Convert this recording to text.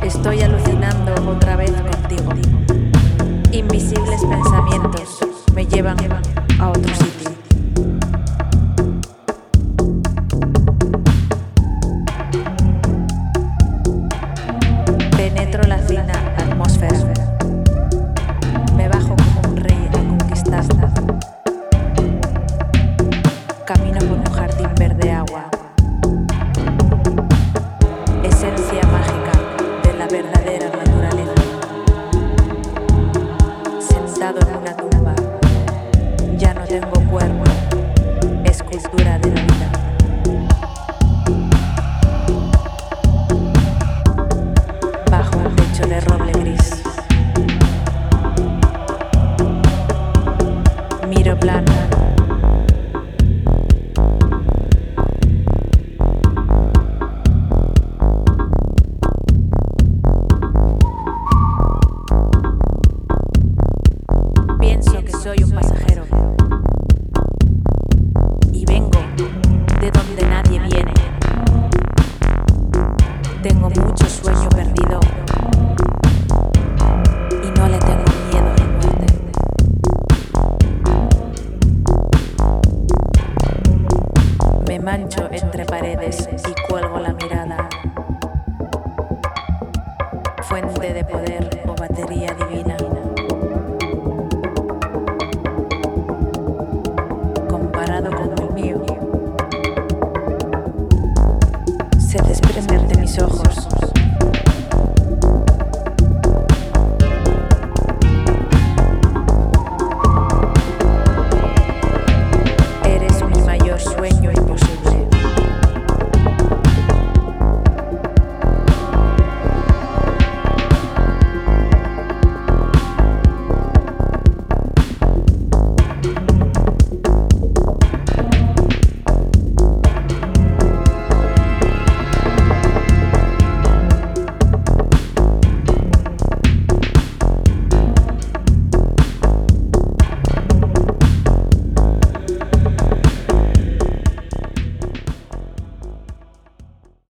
Estoy alucinando otra vez contigo. Invisibles pensamientos me llevan a otro sitio. Penetro la fina atmósfera. Me bajo como un rey a conquistarla. Camino por un jardín verde agua. Esencia mágica de la verdadera naturaleza. Sentado en una tumba, ya no tengo cuerpo, escultura de la vida. Bajo un techo de roble gris, miro plano. Pienso que soy un pasajero y vengo de donde nadie viene. Tengo mucho sueño perdido y no le tengo miedo a la muerte. Me mancho entre paredes y cuelgo la mirada.